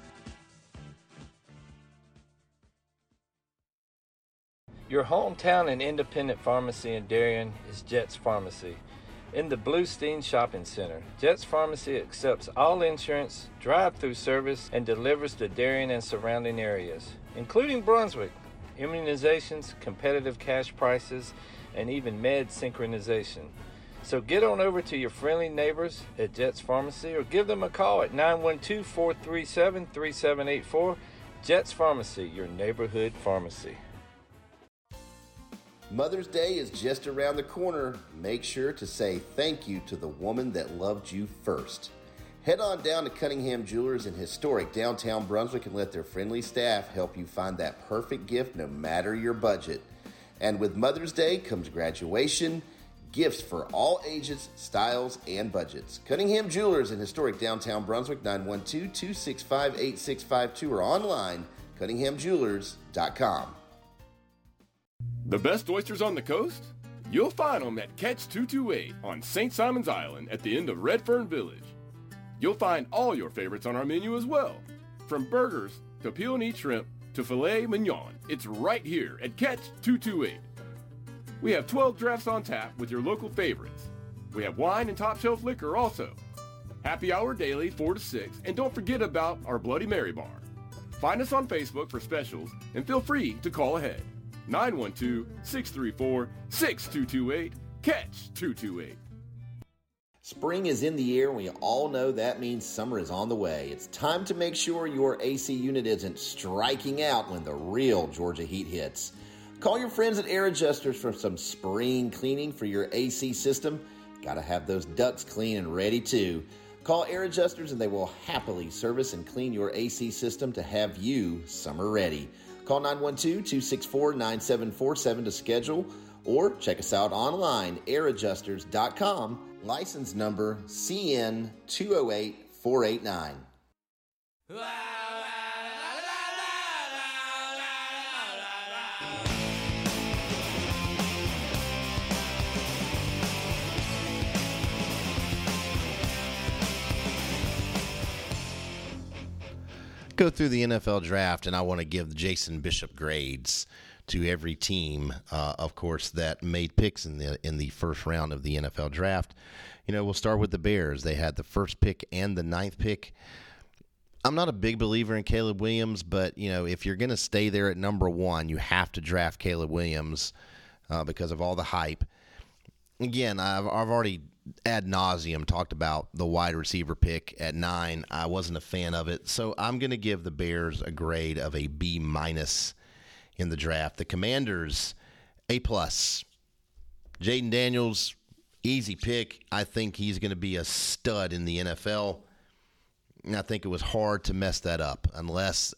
Speaker 11: Your hometown and independent pharmacy in Darien is Jets Pharmacy. In the Bluestein Shopping Center, Jets Pharmacy accepts all insurance, drive-through service, and delivers to Darien and surrounding areas, including Brunswick, immunizations, competitive cash prices, and even med synchronization. So get on over to your friendly neighbors at Jets Pharmacy or give them a call at 912-437-3784. Jets Pharmacy, your neighborhood pharmacy.
Speaker 5: Mother's Day is just around the corner. Make sure to say thank you to the woman that loved you first. Head on down to Cunningham Jewelers in historic downtown Brunswick and let their friendly staff help you find that perfect gift no matter your budget. And with Mother's Day comes graduation, gifts for all ages, styles, and budgets. Cunningham Jewelers in historic downtown Brunswick, 912-265-8652 or online, cunninghamjewelers.com.
Speaker 10: The best oysters on the coast? You'll find them at Catch 228 on St. Simon's Island at the end of Redfern Village. You'll find all your favorites on our menu as well. From burgers to peel and eat shrimp to filet mignon, it's right here at Catch 228. We have 12 drafts on tap with your local favorites. We have wine and top shelf liquor also. Happy hour daily 4 to 6, and don't forget about our Bloody Mary bar. Find us on Facebook for specials and feel free to call ahead. 912-634-6228, Catch 228.
Speaker 5: Spring is in the air, and we all know that means summer is on the way. It's time to make sure your AC unit isn't striking out when the real Georgia heat hits. Call your friends at Air Adjusters for some spring cleaning for your AC system. Gotta have those ducts clean and ready too. Call Air Adjusters and they will happily service and clean your AC system to have you summer ready. Call 912-264-9747 to schedule or check us out online, airadjusters.com, license number CN208489. go through the NFL draft, and I want to give Jason Bishop grades to every team, of course, that made picks in the first round of the NFL draft. We'll start with the Bears. They had the first pick and the 9th pick. I'm not a big believer in Caleb Williams, but, if you're going to stay there at number 1, you have to draft Caleb Williams because of all the hype. Again, I've already ad nauseum talked about the wide receiver pick at 9. I wasn't a fan of it, so I'm going to give the Bears a grade of a B- in the draft. The Commanders, A+. Jaden Daniels, easy pick. I think he's going to be a stud in the NFL. And I think it was hard to mess that up unless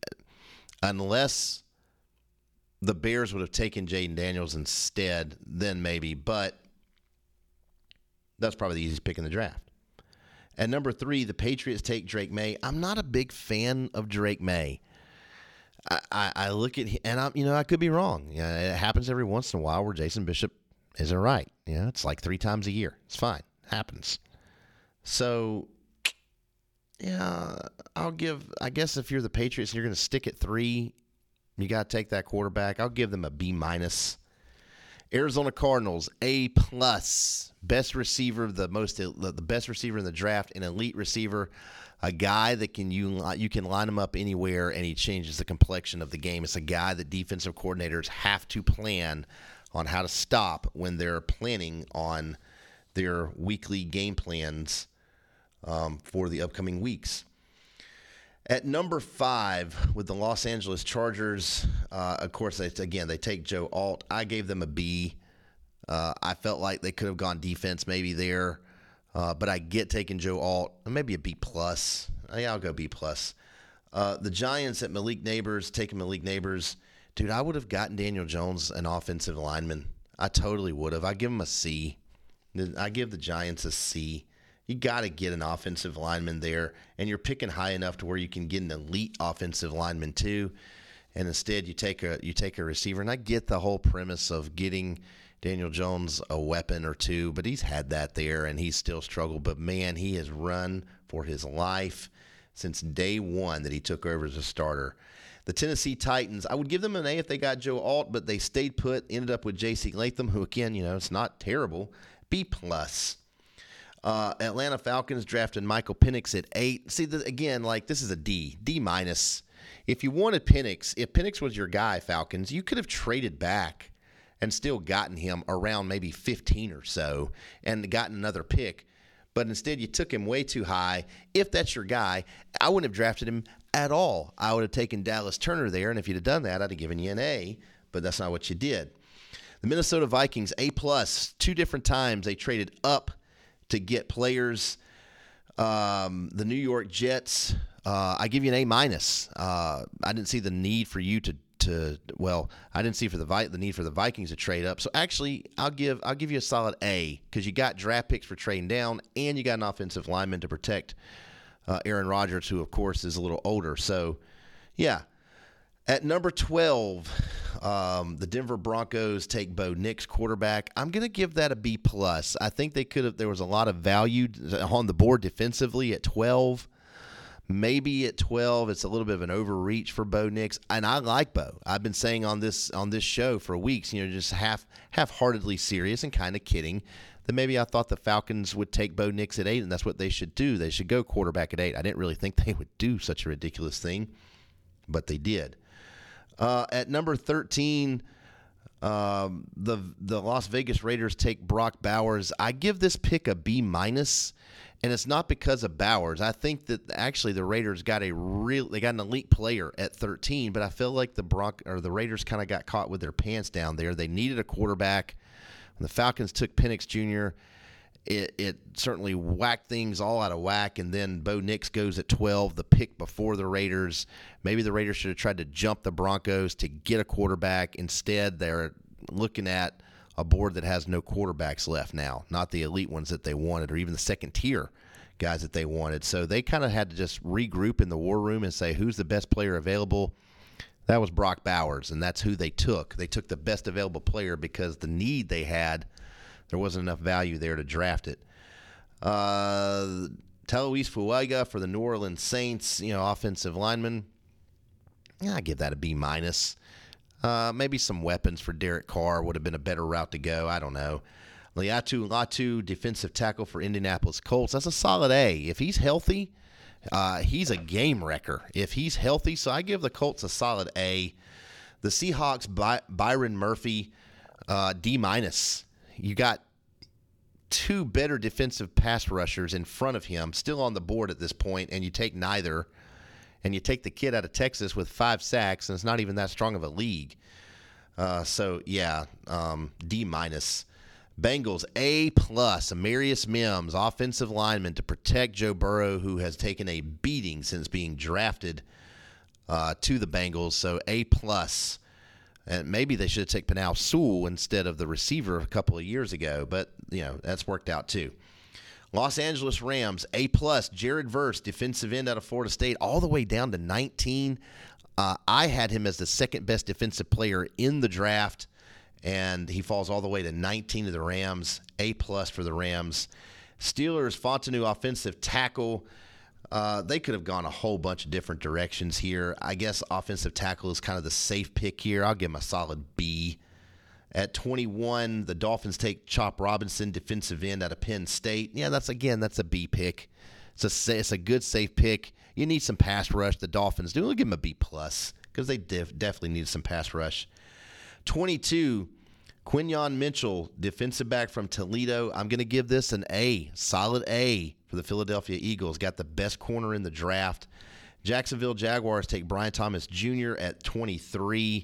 Speaker 5: the Bears would have taken Jaden Daniels instead, then maybe. But that's probably the easiest pick in the draft. At number 3, the Patriots take Drake May. I'm not a big fan of Drake May. I look at him, and I could be wrong. It happens every once in a while where Jason Bishop isn't right. It's like 3 times a year. It's fine. It happens. So, I guess if you're the Patriots and you're going to stick at 3, you got to take that quarterback. I'll give them a B-. Arizona Cardinals, A+. Best receiver, the best receiver in the draft, an elite receiver, a guy that you can line him up anywhere and he changes the complexion of the game. It's a guy that defensive coordinators have to plan on how to stop when they're planning on their weekly game plans for the upcoming weeks. At number 5 with the Los Angeles Chargers, of course, they take Joe Alt. I gave them a B. I felt like they could have gone defense maybe there, but I get taking Joe Alt. Maybe a B+. Yeah, I'll go B+. The Giants at Malik Neighbors, taking Malik Neighbors. Dude, I would have gotten Daniel Jones an offensive lineman. I totally would have. I give him a C. I give the Giants a C. You got to get an offensive lineman there, and you're picking high enough to where you can get an elite offensive lineman too. And instead, you take a receiver. And I get the whole premise of getting Daniel Jones a weapon or two, but he's had that there, and he's still struggled. But man, he has run for his life since day one that he took over as a starter. The Tennessee Titans, I would give them an A if they got Joe Alt, but they stayed put, ended up with J.C. Latham, who, again, it's not terrible. B+. Atlanta Falcons drafted Michael Penix at 8. See, again, this is a D. D-. If you wanted Penix, if Penix was your guy, Falcons, you could have traded back and still gotten him around maybe 15 or so and gotten another pick. But instead, you took him way too high. If that's your guy, I wouldn't have drafted him at all. I would have taken Dallas Turner there, and if you'd have done that, I'd have given you an A, but that's not what you did. The Minnesota Vikings, A+. 2 different times they traded up to get players. The New York Jets, I give you an A-. I didn't see the need for you I didn't see the need for the Vikings to trade up. So actually, I'll give you a solid A because you got draft picks for trading down, and you got an offensive lineman to protect Aaron Rodgers, who of course is a little older. So, yeah. At number 12, the Denver Broncos take Bo Nix, quarterback. I'm going to give that a B+. I think there was a lot of value on the board defensively at 12. Maybe at 12, it's a little bit of an overreach for Bo Nix, and I like Bo. I've been saying on this show for weeks, just half-heartedly serious and kind of kidding, that maybe I thought the Falcons would take Bo Nix at 8, and that's what they should do. They should go quarterback at 8. I didn't really think they would do such a ridiculous thing, but they did. At number 13, the Las Vegas Raiders take Brock Bowers. I give this pick a B-, and it's not because of Bowers. I think that actually the Raiders got an elite player at 13, but I feel like the Raiders kind of got caught with their pants down there. They needed a quarterback. When the Falcons took Penix Jr., it certainly whacked things all out of whack, and then Bo Nix goes at 12, the pick before the Raiders. Maybe the Raiders should have tried to jump the Broncos to get a quarterback. Instead, they're looking at a board that has no quarterbacks left now, not the elite ones that they wanted or even the second-tier guys that they wanted. So they kind of had to just regroup in the war room and say, who's the best player available? That was Brock Bowers, and that's who they took. They took the best available player because the need they had, there wasn't enough value there to draft it. Taluis Fuega for the New Orleans Saints, offensive lineman. I give that a B-. Maybe some weapons for Derek Carr would have been a better route to go. I don't know. Laiatu Latu, defensive tackle for Indianapolis Colts. That's a solid A. If he's healthy, he's a game wrecker. If he's healthy, so I give the Colts a solid A. The Seahawks, Byron Murphy, D-. You got two better defensive pass rushers in front of him, still on the board at this point, and you take neither. And you take the kid out of Texas with 5 sacks, and it's not even that strong of a league. D-. Bengals, A+. Amarius Mims, offensive lineman to protect Joe Burrow, who has taken a beating since being drafted to the Bengals. So A+. And maybe they should have taken Penei Sewell instead of the receiver a couple of years ago, but, that's worked out too. Los Angeles Rams, A+. Jared Verse, defensive end out of Florida State, all the way down to 19. I had him as the second best defensive player in the draft, and he falls all the way to 19 to the Rams. A+ for the Rams. Steelers, Fontenot, offensive tackle. They could have gone a whole bunch of different directions here. I guess offensive tackle is kind of the safe pick here. I'll give him a solid B. At 21, the Dolphins take Chop Robinson, defensive end out of Penn State. Yeah, that's a B pick. It's a good safe pick. You need some pass rush. The Dolphins do. We'll give them a B+ because they definitely need some pass rush. 22, Quinyon Mitchell, defensive back from Toledo. I'm going to give this an A, solid A for the Philadelphia Eagles. Got the best corner in the draft. Jacksonville Jaguars take Brian Thomas Jr. at 23.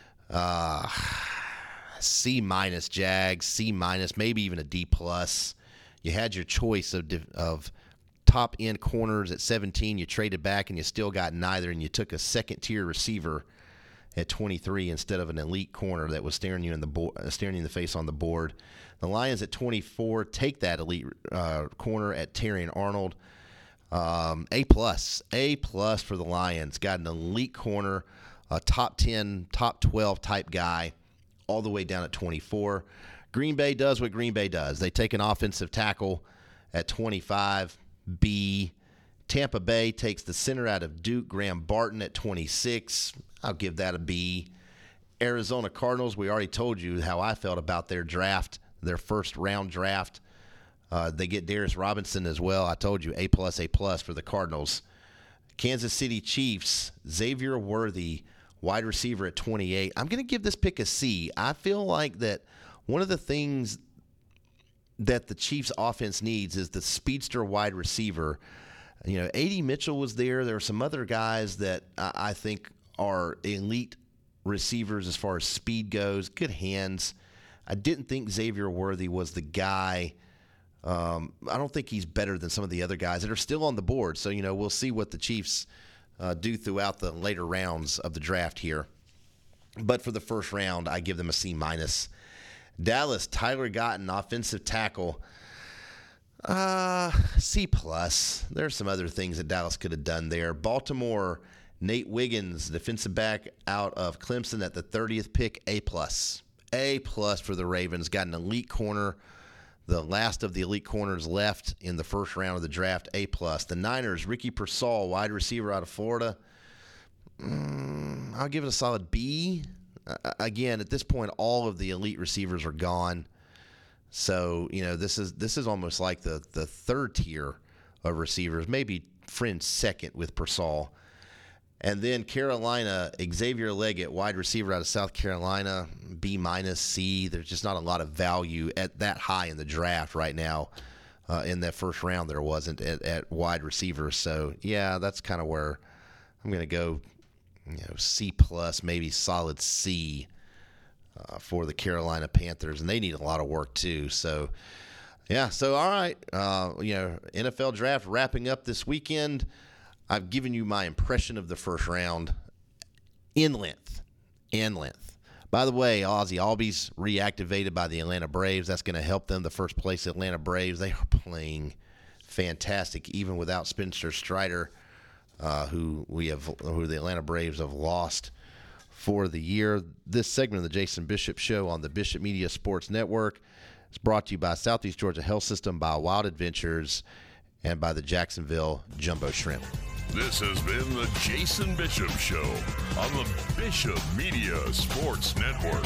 Speaker 5: C- Jags, C-, maybe even a D+. You had your choice of top-end corners at 17. You traded back, and you still got neither, and you took a second-tier receiver at 23 instead of an elite corner that was staring you in the face on the board. The Lions at 24 take that elite corner at Terrion Arnold. A+. A+ for the Lions. Got an elite corner, a top 10, top 12 type guy, all the way down at 24. Green Bay does what Green Bay does. They take an offensive tackle at 25, B. Tampa Bay takes the center out of Duke, Graham Barton, at 26. I'll give that a B. Arizona Cardinals, we already told you how I felt about their draft, their first-round draft. They get Darius Robinson as well. I told you A+, A+ for the Cardinals. Kansas City Chiefs, Xavier Worthy, wide receiver at 28. I'm going to give this pick a C. I feel like that one of the things that the Chiefs offense needs is the speedster wide receiver. A.D. Mitchell was there. There were some other guys that I think are elite receivers as far as speed goes, good hands. I didn't think Xavier Worthy was the guy. I don't think he's better than some of the other guys that are still on the board. So, we'll see what the Chiefs do throughout the later rounds of the draft here. But for the first round, I give them a C-. Dallas, Tyler Gotton, offensive tackle. C+. There's some other things that Dallas could have done there. Baltimore, Nate Wiggins, defensive back out of Clemson at the 30th pick, A+. A+ for the Ravens. Got an elite corner. The last of the elite corners left in the first round of the draft, A+. The Niners, Ricky Pearsall, wide receiver out of Florida. I'll give it a solid B. Again, at this point, all of the elite receivers are gone. So, this is almost like the third tier of receivers, maybe Friend's second with Pearsall. And then Carolina, Xavier Leggett, wide receiver out of South Carolina, B-, C. There's just not a lot of value at that high in the draft right now. In that first round, there wasn't at wide receiver. So, yeah, that's kind of where I'm going to go, C+, maybe solid C for the Carolina Panthers. And they need a lot of work too. So, yeah, all right. NFL draft wrapping up this weekend. I've given you my impression of the first round in length. By the way, Ozzie Albies reactivated by the Atlanta Braves. That's going to help them. The first place Atlanta Braves, they are playing fantastic, even without Spencer Strider, who the Atlanta Braves have lost for the year. This segment of the Jason Bishop Show on the Bishop Media Sports Network is brought to you by Southeast Georgia Health System, by Wild Adventures, and by the Jacksonville Jumbo Shrimp.
Speaker 1: This has been the Jason Bishop Show on the Bishop Media Sports Network.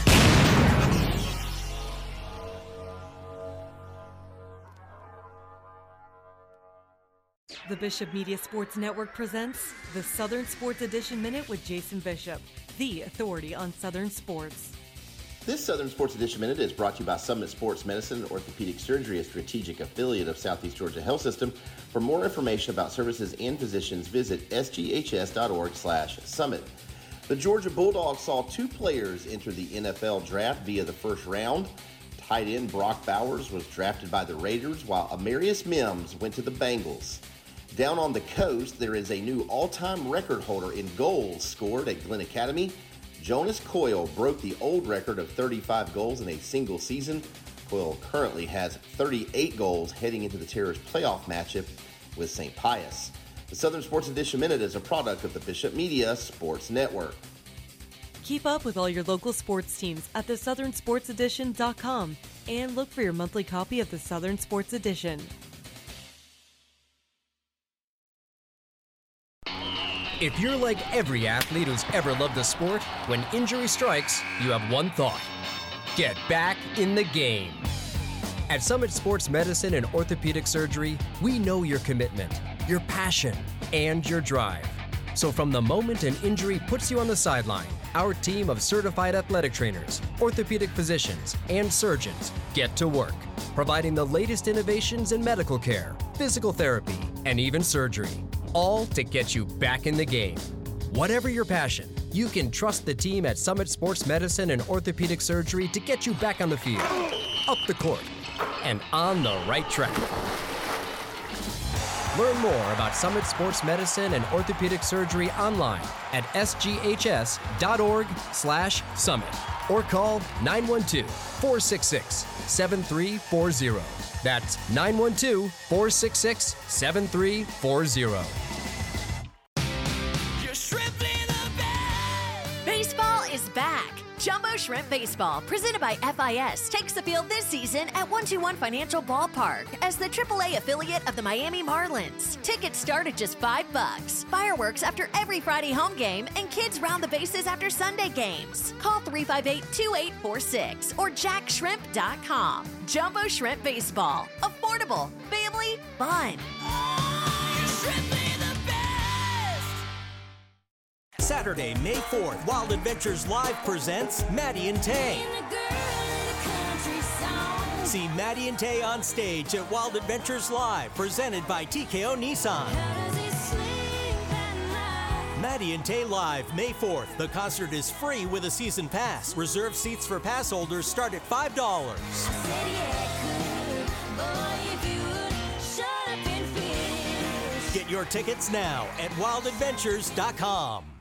Speaker 6: The Bishop Media Sports Network presents the Southern Sports Edition Minute with Jason Bishop, the authority on Southern sports.
Speaker 5: This Southern Sports Edition Minute is brought to you by Summit Sports Medicine Orthopedic Surgery, a strategic affiliate of Southeast Georgia Health System. For more information about services and physicians, visit sghs.org/summit. The Georgia Bulldogs saw 2 players enter the NFL draft via the first round. Tight end Brock Bowers was drafted by the Raiders, while Amarius Mims went to the Bengals. Down on the coast, there is a new all-time record holder in goals scored at Glenn Academy. Jonas Coyle broke the old record of 35 goals in a single season. Coyle currently has 38 goals heading into the Terrors playoff matchup with St. Pius. The Southern Sports Edition Minute is a product of the Bishop Media Sports Network.
Speaker 6: Keep up with all your local sports teams at thesouthernsportsedition.com and look for your monthly copy of the Southern Sports Edition.
Speaker 7: If you're like every athlete who's ever loved a sport, when injury strikes, you have one thought: get back in the game. At Summit Sports Medicine and Orthopedic Surgery, we know your commitment, your passion, and your drive. So from the moment an injury puts you on the sideline, our team of certified athletic trainers, orthopedic physicians, and surgeons get to work, providing the latest innovations in medical care, physical therapy, and even surgery, all to get you back in the game. Whatever your passion, you can trust the team at Summit Sports Medicine and Orthopedic Surgery to get you back on the field, up the court, and on the right track. Learn more about Summit Sports Medicine and Orthopedic Surgery online at sghs.org/summit or call 912-466-7340. That's 912-466-7340.
Speaker 9: Baseball is back. Jumbo Shrimp Baseball, presented by FIS, takes the field this season at 121 Financial Ballpark as the AAA affiliate of the Miami Marlins. Tickets start at just $5. Fireworks after every Friday home game and kids round the bases after Sunday games. Call 358-2846 or jackshrimp.com. Jumbo Shrimp Baseball. Affordable. Family. Fun.
Speaker 8: Saturday, May 4th, Wild Adventures Live presents Maddie and Tay. See Maddie and Tay on stage at Wild Adventures Live, presented by TKO Nissan. Maddie and Tay Live, May 4th. The concert is free with a season pass. Reserved seats for pass holders start at $5. Get your tickets now at wildadventures.com.